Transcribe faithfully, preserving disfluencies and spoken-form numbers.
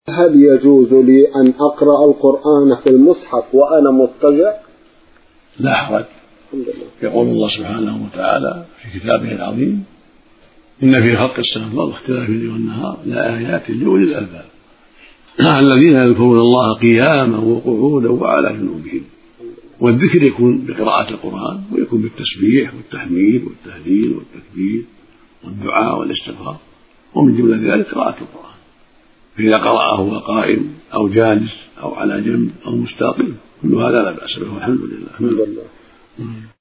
هل يجوز لي أن أقرأ القرآن في المصحف وأنا مضطجع؟ لا حرج. يقول الله سبحانه وتعالى في كتابه العظيم: إن في خلق السماوات واختلاف الليل والنهار لآيات لأولي الألباب الذين يذكرون الله قياما وقعودا وعلى جنوبهم. والذكر يكون بقراءة القرآن، ويكون بالتسبيح والتحميد والتهليل والتكبير والدعاء والاستغفار، ومن جملة ذلك قراءة القرآن. فإذا قرأه وهو قائم أو جالس أو على جنب أو مستقيم كل هذا لا بأس به والحمد لله.